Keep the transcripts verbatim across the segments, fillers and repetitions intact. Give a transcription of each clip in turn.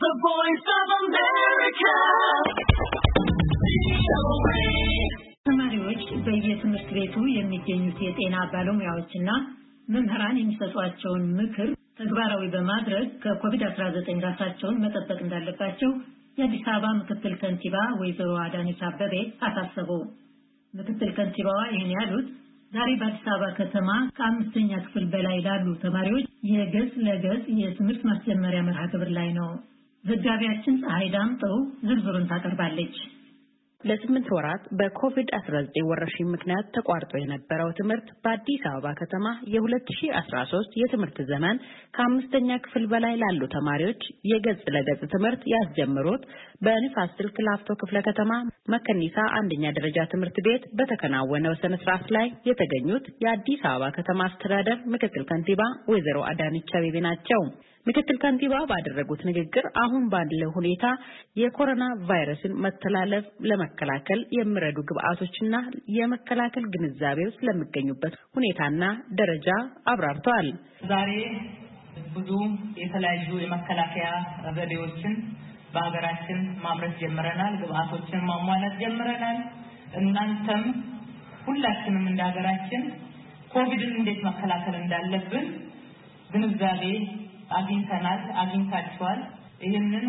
The Voice of America. ተማሪዎች በየትምህርት ቤቱ የሚገኙት የጤና ባለሙያዎችና መምህራን የሚሰጧቸውን ምክር ተግባራዊ በማድረግ ከኮቪድ አስራ ዘጠኝ ራሳቸውን መጠበቅ እንዳለባቸው የአዲስ አበባ ምክትል ከንቲባ ወይዘሮ አዳነች አቤቤ አሳሰቡ። ምክትል ከንቲባዋ ይህን ያሉት ዛሬ በአዲስ አበባ ከተማ ከአምስተኛ ክፍል በላይ ላሉ ተማሪዎች የገጽ ለገጽ የትምህርት ማስጀመሪያ መርሃ ግብር ላይ ነው። ዘጋቢያችን ፀሐይ ዳምጠው ዝርዝሩን ታቀርባለች። ለስምንት ወራት በኮቪድ አስራ ዘጠኝ ወረርሽኝ ምክንያት ተቋርጦ የነበረው ትምህርት በአዲስ አበባ ከተማ የ2013 የትምህርት ዘመን ከአምስተኛ ክፍል በላይ ላሉ ተማሪዎች የገጽ ለገጽ ትምህርት ያስጀምሩት በንፋስ ስልክ ላፍቶ ክፍለ ከተማ መከኒሳ አንደኛ ደረጃ ትምህርት ቤት በተከናወነው ስነ ስርዓት ላይ የተገኙት የአዲስ አበባ ከተማ አስተዳደር ምክትል ከንቲባ ወይዘሮ አዳነች አቤቤ ናቸው። ምክትል ከንቲባ ባደረጉት ንግግር አሁን ባለው ሁኔታ የኮሮና ቫይረስን መተላለፍ ለመከላከል የሚረዱ ግብአቶችና የመከላከል ግንዛቤው ስለሚገኙበት ሁኔታና ደረጃ አብራርተዋል። ዛሬ ብዙ የተለያዩ የመከላከያ ዘዴዎችን በሀገራችን ማምረት ጀምረናል፣ ግብአቶችን ማሟላት ጀምረናል። እናንተም ሁላችንም እንደ ሀገራችን ኮቪድን እንዴት መከላከል እንዳለብን ግንዛቤ አግኝተናል አግኝታችኋል። ይህንን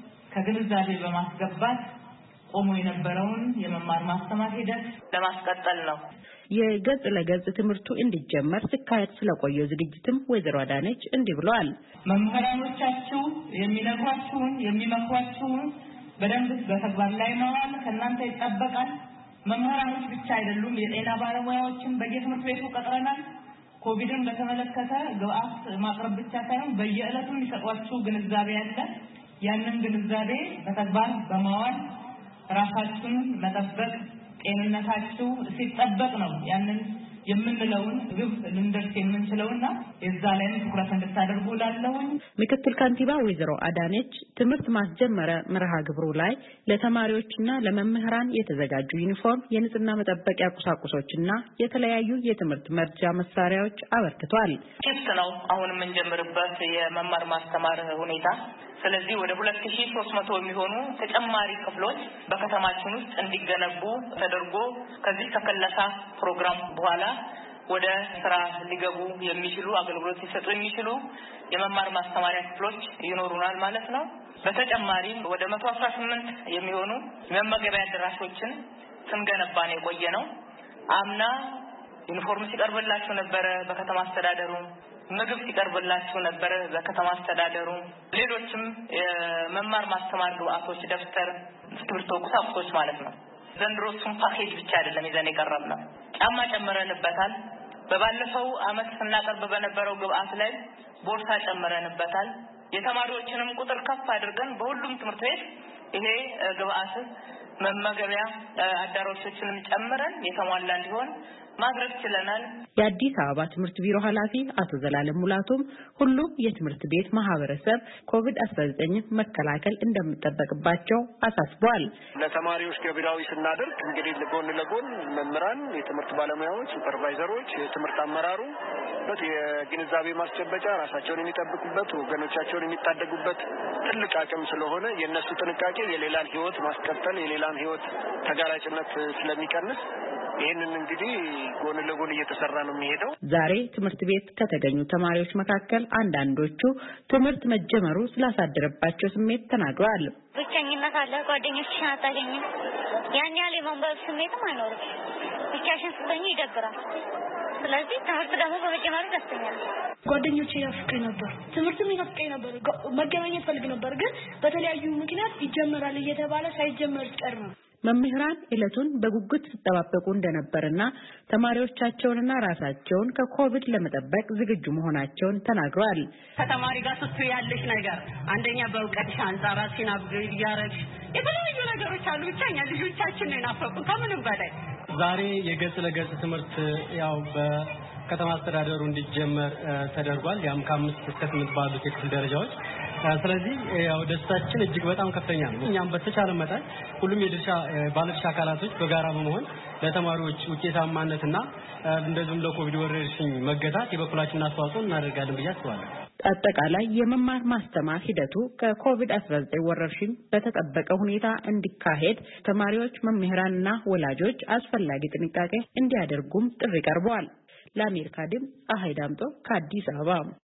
ከግንዛቤ በማስገባት ቆሞ የነበረውን የመማር ማስተማር ሂደት ለማስቀጠል ነው። የገጽ ለገጽ ትምህርቱ እንዲጀመር ሲካሄድ ስለቆየው ዝግጅትም ወይዘሮ አዳነች እንዲህ ብለዋል። መምህራኖቻችሁ የሚነግሯችሁን የሚመክሯችሁን በደንብ በተግባር ላይ ማዋል ከእናንተ ይጠበቃል። መምህራኖች ብቻ አይደሉም፣ የጤና ባለሙያዎችን በየትምህርት ቤቱ ቀጥረናል። ኮቪድን በተመለከተ ግብአት ማቅረብ ብቻ ሳይሆን በየዕለቱ የሚሰጧችሁ ግንዛቤ አለ። ያንን ግንዛቤ በተግባር በማዋል ራሳችሁን መጠበቅ ጤንነታችሁ ሲጠበቅ ነው ያንን የምንለውን ግብ ልንደርስ የምንችለውና የዛ ላይም ትኩረት እንድታደርጉ ላለሁኝ። ምክትል ከንቲባ ወይዘሮ አዳነች ትምህርት ማስጀመሪያ መርሃ ግብሩ ላይ ለተማሪዎችና ለመምህራን የተዘጋጁ ዩኒፎርም፣ የንጽህና መጠበቂያ ቁሳቁሶችና የተለያዩ የትምህርት መርጃ መሳሪያዎች አበርክቷል። ክፍት ነው አሁን የምንጀምርበት የመማር ማስተማር ሁኔታ። ስለዚህ ወደ ሁለት ሺህ ሶስት መቶ የሚሆኑ ተጨማሪ ክፍሎች በከተማችን ውስጥ እንዲገነቡ ተደርጎ ከዚህ ተከለሳ ፕሮግራም በኋላ ወደ ስራ ሊገቡ የሚችሉ አገልግሎት ሊሰጡ የሚችሉ የመማር ማስተማሪያ ክፍሎች ይኖሩናል ማለት ነው። በተጨማሪም ወደ መቶ አስራ ስምንት የሚሆኑ መመገቢያ አዳራሾችን ስንገነባ ነው የቆየ ነው። አምና ዩኒፎርም ሲቀርብላችሁ ነበረ በከተማ አስተዳደሩ፣ ምግብ ሲቀርብላችሁ ነበረ በከተማ አስተዳደሩ፣ ሌሎችም የመማር ማስተማር ግብአቶች ደብተር፣ እስክሪብቶ፣ ቁሳቁሶች ማለት ነው። ዘንድሮሱም ፓኬጅ ብቻ አይደለም ይዘን የቀረብነው፣ ጫማ ጨምረንበታል። በባለፈው አመት ስናቀርብ በነበረው ግብአት ላይ ቦርሳ ጨምረንበታል። የተማሪዎችንም ቁጥር ከፍ አድርገን በሁሉም ትምህርት ቤት ይሄ ግብአት መመገቢያ አዳራሾችንም ጨምረን የተሟላ እንዲሆን ማድረግ ችለናል። የአዲስ አበባ ትምህርት ቢሮ ኃላፊ አቶ ዘላለም ሙላቱም ሁሉም የትምህርት ቤት ማህበረሰብ ኮቪድ አስራ ዘጠኝ መከላከል እንደሚጠበቅባቸው አሳስበዋል። ለተማሪዎች ገቢራዊ ስናደርግ እንግዲህ ለጎን ለጎን መምህራን፣ የትምህርት ባለሙያዎች፣ ሱፐርቫይዘሮች፣ የትምህርት አመራሩ የግንዛቤ ማስጨበጫ ራሳቸውን የሚጠብቁበት ወገኖቻቸውን የሚታደጉበት ትልቅ አቅም ስለሆነ የነሱ ጥንቃቄ የሌላን ህይወት ማስቀጠል የሌላን ህይወት ተጋላጭነት ስለሚቀንስ ይሄንን እንግዲህ ጎን ለጎን እየተሰራ ነው የሚሄደው። ዛሬ ትምህርት ቤት ከተገኙ ተማሪዎች መካከል አንዳንዶቹ ትምህርት መጀመሩ ስላሳደረባቸው ስሜት ተናግረዋል። ብቸኝነት አለ፣ ጓደኞችሽን አታገኝም፣ ያን ያህል የማንበብ ስሜትም አይኖርም፣ ብቻሽን ስትሆኚ ይደብራል። ስለዚህ ትምህርት ደግሞ በመጀመሩ ደስተኛ ነኝ። ጓደኞቼ ያፍቀኝ ነበር፣ ትምህርትም ያፍቀኝ ነበር፣ መገናኘት ፈልግ ነበር። ግን በተለያዩ ምክንያት ይጀመራል እየተባለ ሳይጀመር ቀረ። መምህራን ዕለቱን በጉጉት ሲጠባበቁ እንደነበርና ተማሪዎቻቸውንና ራሳቸውን ከኮቪድ ለመጠበቅ ዝግጁ መሆናቸውን ተናግረዋል። ከተማሪ ጋር ስትይ ያለሽ ነገር አንደኛ በእውቀትሽ አንፃር ራስሽን አፕግሬድ ያደረግሽ የተለያዩ ነገሮች አሉ። ብቻኛ ልጆቻችን ነው ናፈቁ ከምንም በላይ። ዛሬ የገጽ ለገጽ ትምህርት ያው በከተማ አስተዳደሩ እንዲጀመር ተደርጓል። ያም ከአምስት እስከ ስምንት ባሉት የክፍል ደረጃዎች ስለዚህ ያው ደስታችን እጅግ በጣም ከፍተኛ ነው። እኛም በተቻለ መጠን ሁሉም የድርሻ ባለድርሻ አካላቶች በጋራ በመሆን ለተማሪዎች ውጤታማነትና እንደዚሁም ለኮቪድ ወረርሽኝ መገታት የበኩላችንን አስተዋጽኦ እናደርጋለን ብዬ አስባለሁ። አጠቃላይ የመማር ማስተማር ሂደቱ ከኮቪድ አስራ ዘጠኝ ወረርሽኝ በተጠበቀ ሁኔታ እንዲካሄድ ተማሪዎች፣ መምህራንና ወላጆች አስፈላጊ ጥንቃቄ እንዲያደርጉም ጥሪ ቀርበዋል። ለአሜሪካ ድምፅ ፀሐይ ዳምጦ ከአዲስ አበባ